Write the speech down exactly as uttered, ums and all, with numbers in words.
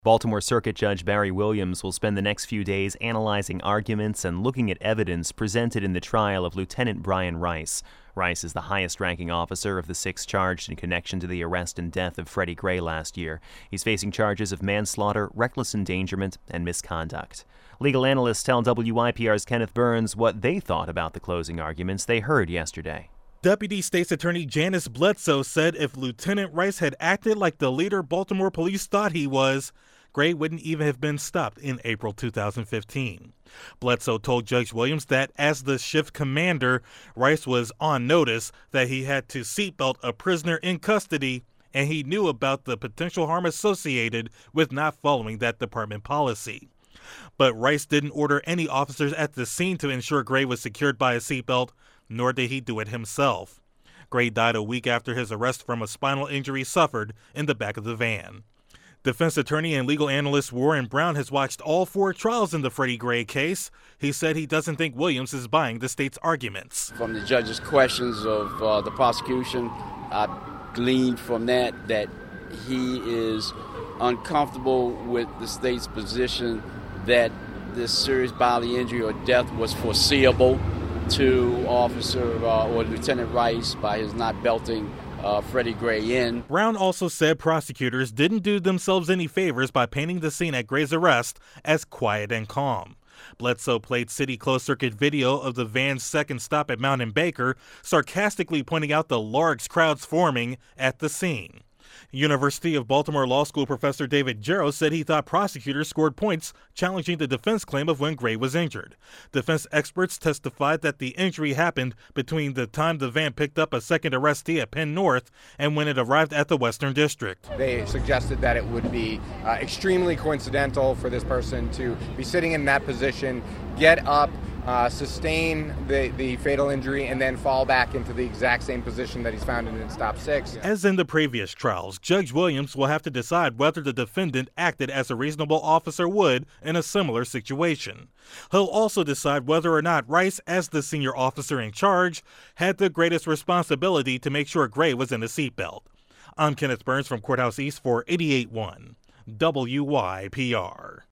Baltimore Circuit Judge Barry Williams will spend the next few days analyzing arguments and looking at evidence presented in the trial of Lieutenant Brian Rice. Rice is the highest-ranking officer of the six charged in connection to the arrest and death of Freddie Gray last year. He's facing charges of manslaughter, reckless endangerment, and misconduct. Legal analysts tell W I P R's Kenneth Burns what they thought about the closing arguments they heard yesterday. Deputy State's Attorney Janice Bledsoe said if Lieutenant Rice had acted like the leader Baltimore police thought he was, Gray wouldn't even have been stopped in April two thousand fifteen. Bledsoe told Judge Williams that as the shift commander, Rice was on notice that he had to seatbelt a prisoner in custody, and he knew about the potential harm associated with not following that department policy. But Rice didn't order any officers at the scene to ensure Gray was secured by a seatbelt, nor did he do it himself. Gray died a week after his arrest from a spinal injury suffered in the back of the van. Defense attorney and legal analyst Warren Brown has watched all four trials in the Freddie Gray case. He said he doesn't think Williams is buying the state's arguments. From the judge's questions of uh, the prosecution, I gleaned from that that he is uncomfortable with the state's position that this serious bodily injury or death was foreseeable to Officer uh, or Lieutenant Rice by his not belting Uh, Freddie Gray in. Brown also said prosecutors didn't do themselves any favors by painting the scene at Gray's arrest as quiet and calm. Bledsoe played city closed-circuit video of the van's second stop at Mountain Baker, sarcastically pointing out the large crowds forming at the scene. University of Baltimore Law School professor David Jarrow said he thought prosecutors scored points challenging the defense claim of when Gray was injured. Defense experts testified that the injury happened between the time the van picked up a second arrestee at Penn North and when it arrived at the Western District. They suggested that it would be uh, extremely coincidental for this person to be sitting in that position, get up, Uh, sustain the, the fatal injury, and then fall back into the exact same position that he's found in in stop six. As in the previous trials, Judge Williams will have to decide whether the defendant acted as a reasonable officer would in a similar situation. He'll also decide whether or not Rice, as the senior officer in charge, had the greatest responsibility to make sure Gray was in a seatbelt. I'm Kenneth Burns from Courthouse East for eighty-eight point one W Y P R.